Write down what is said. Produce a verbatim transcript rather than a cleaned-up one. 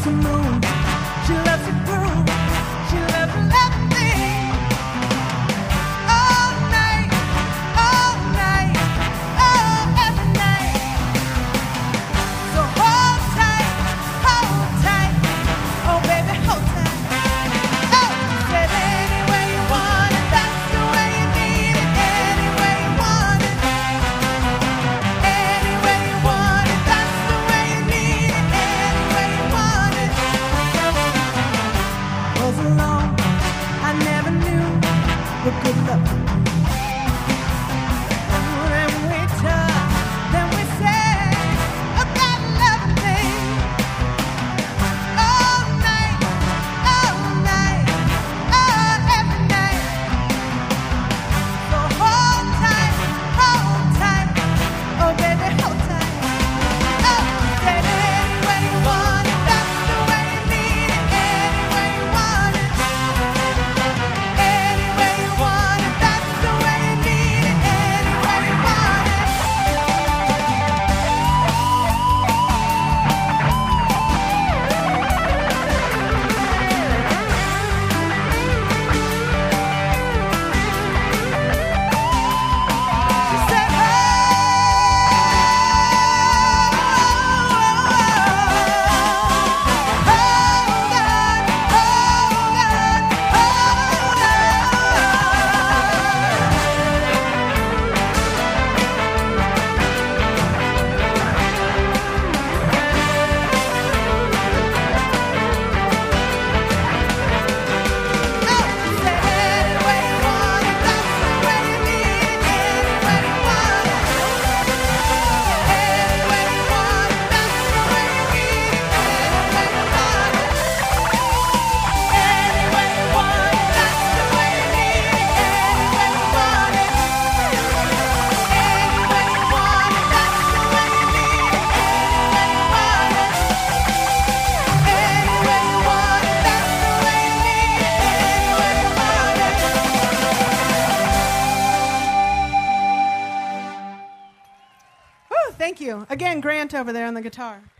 the moon. She loves the groove. She loves everything. All night, all night, oh, every night. So hold tight, hold tight, oh baby, hold tight. Oh, said any way you want it, that's the way you need it. Any way you want it, any way you want it, that's the way you need it. Any way you want it. Was alone, I never knew what good love could do. Then we talk, then we say about love thing. All night, all night, oh, every night. So hold tight, hold tight, oh baby, hold tight. Oh, said any way you want it, that's the way you need it. Any way you want it, any way you want it, that's the way you need it. Any way you want it. She said, oh, hold on, hold on, hold Woo, thank you. Again, Grant over there on the guitar.